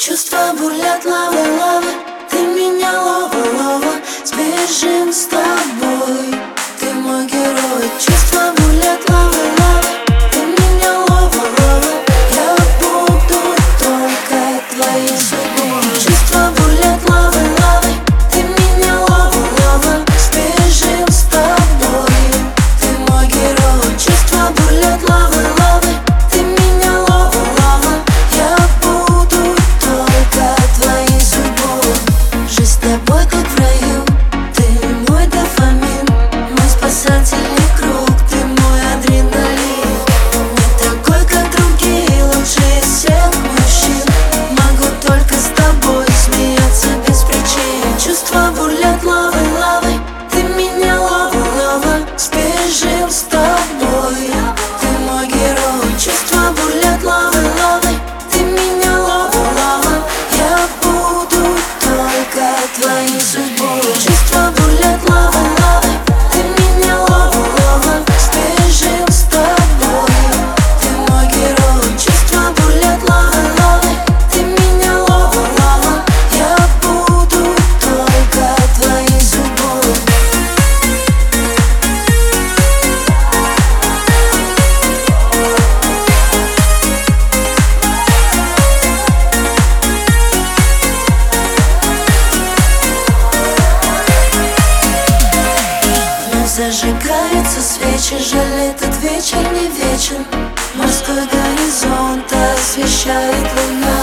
Чувства бурлят, лава, лава. Ты меня лова, лова. Сбежим с тобой. Ты мой герой. Чувства бурлят, лава, лава. Ты меня лова, лова. Я буду только твоей судьбой. Чувства бурлят, лава, лава. Ты меня лова, лава. Сбежим с тобой. Ты мой герой. Чувства бурлят, лава, лава. Ты меня лова, лава. Я буду только твоей судьбой. Жизнь с тобой как в раю. Ты мой дофамин, мой спасательный круг. Ты мой адреналин. Не такой, как другие, лучший из всех мужчин. Могу только с тобой смеяться без причин. Чувства бурлят лавой, лавой. Ты меня лова, лава. Сбежим с тобой. Ты мой герой. Чувства бурлят лавой, лавой. Ты меня лова, лава. Я буду только твоей судьбой. Чувства бурлят лавой, лавой. Ты меня лова, лава. Сбежим с тобой. Ты мой герой. Чувства бурлят лавой, лавой. Ты меня лова, лава. Я буду только твоей судьбой. Зажигаются свечи, жаль, этот вечер не вечен. Морской горизонт освещает луна.